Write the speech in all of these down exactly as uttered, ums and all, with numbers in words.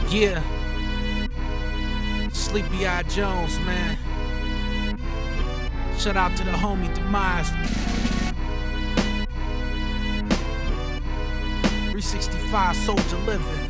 Yeah. Sleepy Eye Jones, man. Shout out to the homie Demise. three sixty-five Soldier Living.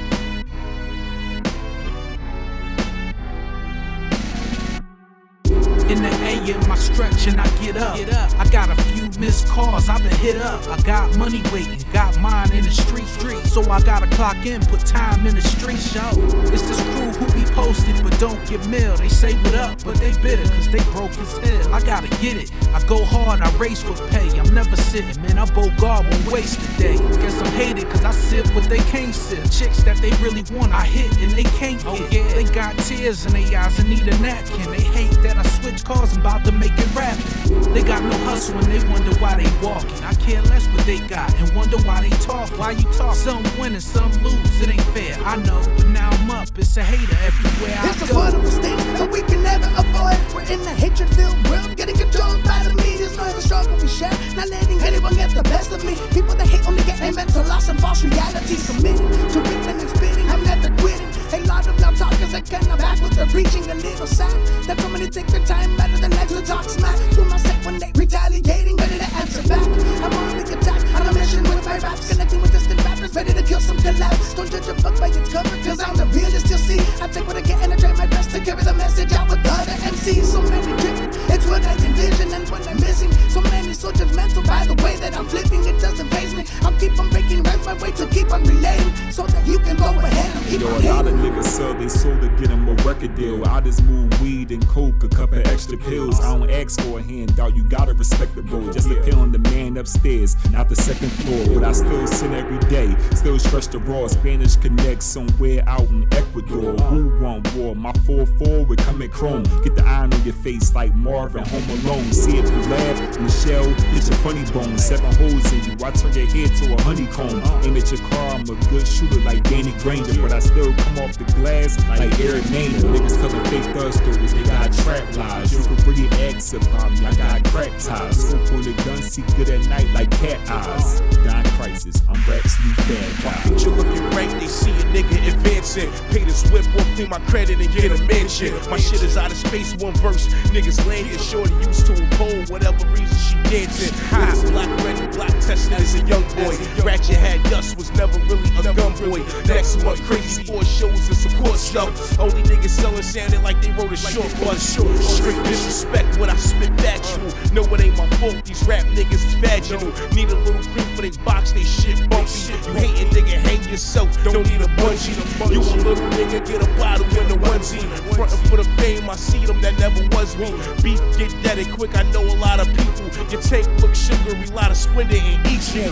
In the A M, I stretch and I get up. get up. I got a few missed calls, I've been hit up. I got money waiting, got mine in the street. street. So I gotta clock in, put time in the street show. It's this crew who be posted but don't get mail. They say what up, but they bitter cause they broke as hell. I gotta get it, I go hard, I race for pay. I'm never sitting, man, I bogart, won't waste a day. Guess I'm hated cause I sip what they can't sip. Chicks that they really want, I hit and they can't get. Oh, yeah. They got tears in their eyes and need a napkin. They hate that I switch cause I'm about to make it rapping. They got no hustle and they wonder why they walking. I care less what they got and wonder why they talk. Why you talk? Some win and some lose, it ain't fair, I know. But now I'm up, it's a hater everywhere I it's go. It's a wonderful state that we can never avoid. We're in the hatred-filled world, getting controlled by the media. There's no struggle we share, not letting anyone get the best of me. People that hate only get their mental loss and false realities. Committed to ripping and spitting, I'm never quitting. A lot of loud talkers that cannot back with the preaching. A little sad that so many take their time out of their life to talk smack to myself when they retaliating, ready to answer back. I'm on the attack, on a mission with my raps, connecting with distant rappers, ready to kill some collabs. Don't judge a book by its cover, cause I'm the realest you'll see. I take what I get and I try my best to carry the message out with other M Cs. So many dripping, it's what I envision and what I'm missing. So many so judgmental by the way that I'm flipping, it doesn't faze me. I'll keep on breaking rhymes my way to keep on relating, so that you can go ahead and keep Yo, on a lot of hating. niggas sell they soul to get them a record deal. I just move weed and coke, a couple extra pills. I don't ask for a handout, you gotta respect the bro. Just depend on the man upstairs, not the second floor. But I still sin every day, still stretch the raw. Spanish connect somewhere out in Ecuador. Who want war? My four forward coming chrome. Get the iron on your face like Marvin, Home Alone. See if you laugh, Michelle, hit your funny bone. Seven holes in you, I turn your head to a honeycomb. Aim at your car, I'm a good shooter like Danny Granger. But I still come off the glass like Eric Maynard. Niggas telling fake thug stories, they got trap lies. You can really ask about me, I got crack ties. Scope on the gun, see good at night like cat eyes. Dying crisis, I'm rap sleep bad guy. Future looking great, they see a nigga advancing. Pay this whip, walk through my credit and get a mention. My shit is out of space, one verse. Niggas landing, shorty used to a pole, whatever reason she dancing. High, black ready, black tested as a young boy. Ratchet had dust, was never really a gun boy. Next month, crazy sports shows and support stuff. Only niggas selling sounded like they wrote a short bus. Straight disrespect when I spit factual. No, it ain't my fault, these rap niggas is vaginal. Need a little cream for they box, they shit bumpy. You hatin' nigga, hang yourself, don't need a bungee. You a little nigga, get a bottle in the onesie. Frontin' for the fame, I see them, that never was me. Beef get deaded quick, I know a lot of people. Your tank look sugary, lot of Splendor in each you.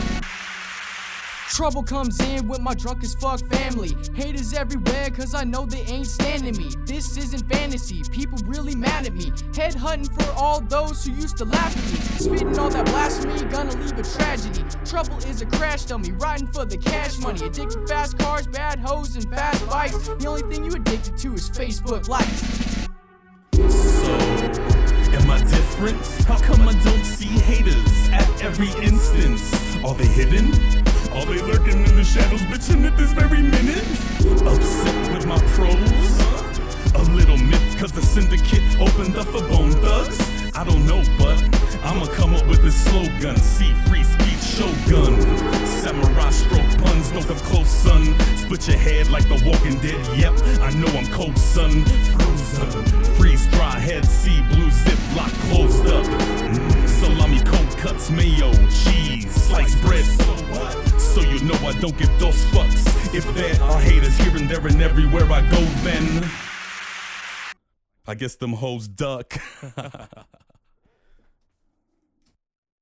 Trouble comes in with my drunk as fuck family. Haters everywhere cause I know they ain't standing me. This isn't fantasy, people really mad at me. Head hunting for all those who used to laugh at me. Spitting all that blasphemy, gonna leave a tragedy. Trouble is a crash dummy, riding for the cash money. Addicted to fast cars, bad hoes, and fast bikes. The only thing you addicted to is Facebook likes. So, am I different? How come I don't see haters at every instance? Are they hidden? Are they lurking in the shadows, bitching at this very minute? Upset with my prose? A little myth, cause the syndicate opened up for Bone Thugs? I don't know, but I'ma come up with this slogan. See free speech shogun. Samurai stroke puns, don't come close, son. Split your head like the Walking Dead, yep, I know I'm cold, son. Frozen, freeze dry head, see blue zip lock closed up. Mm, salami, cold cuts, mayo, cheese, sliced bread. So what? So you know I don't give those fucks. If there are haters here and there and everywhere I go, then I guess them hoes duck.